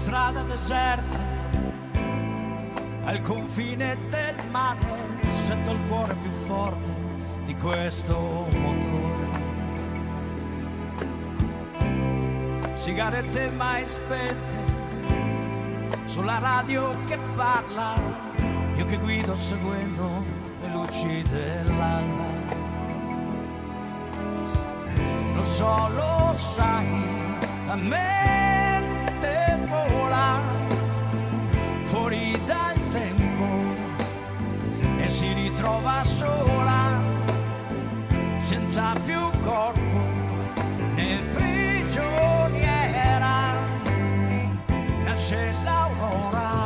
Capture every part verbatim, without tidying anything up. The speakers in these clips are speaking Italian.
strada deserta, al confine del mare, sento il cuore più forte di questo motore. Sigarette mai spente, sulla radio che parla, io che guido seguendo le luci dell'alba. Lo so, lo sai, la mente vola fuori dal tempo e si ritrova sola, senza più corpo né prigioniera. Nasce l'aurora,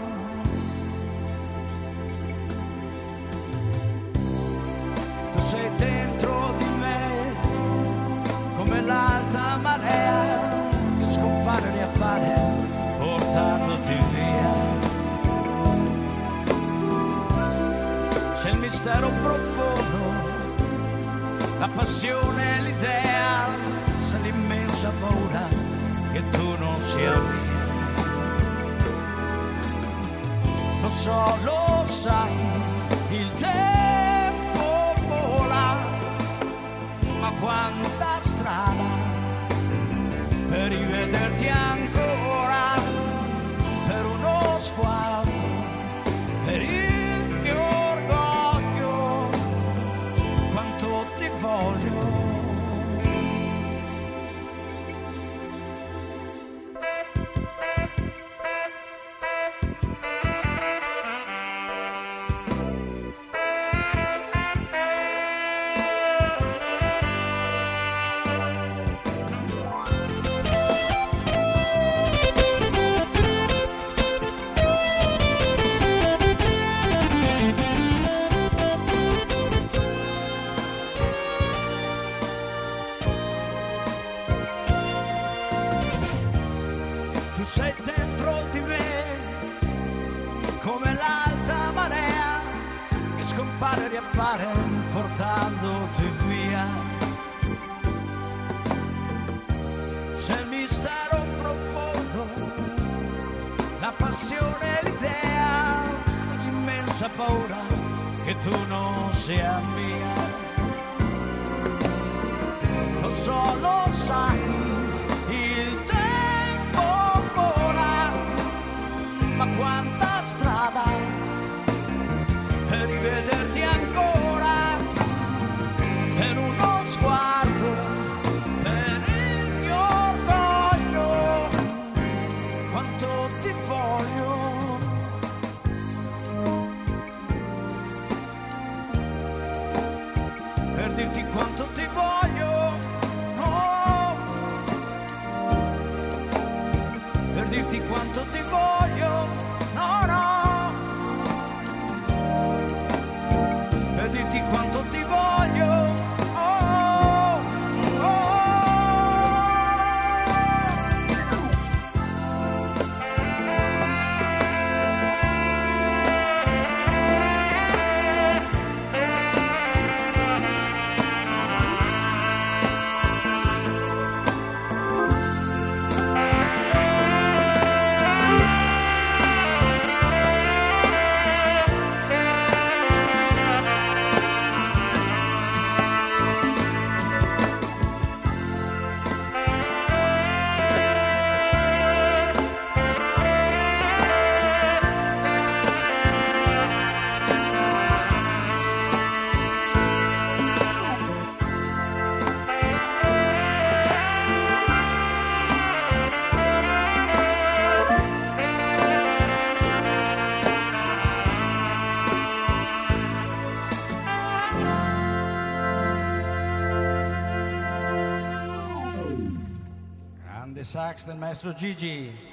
tu sei dentro di me come l'alta marea che scompare e riappare portandoti via. Sei il mistero profondo, la passione, l'idea, sei l'immensa paura che tu non sia mia. Lo so, lo sai, il tempo vola, ma quanta strada per rivederti ancora, per uno sguardo, per il mio orgoglio, quanto ti voglio. Tu sei dentro di me come l'alta marea che scompare e riappare portandoti via. Sei il mistero profondo, la passione, l'idea, l'immensa paura che tu non sia mia. Lo so, lo sai, il tempo vola, ma quanta strada per rivederti ancora, per uno sguardo, per il mio orgoglio, quanto ti voglio. Per dirti quanto ti voglio, oh, per dirti quanto ti voglio, no, no, per dirti quanto ti voglio, oh, oh. Grande sax del maestro Gigi.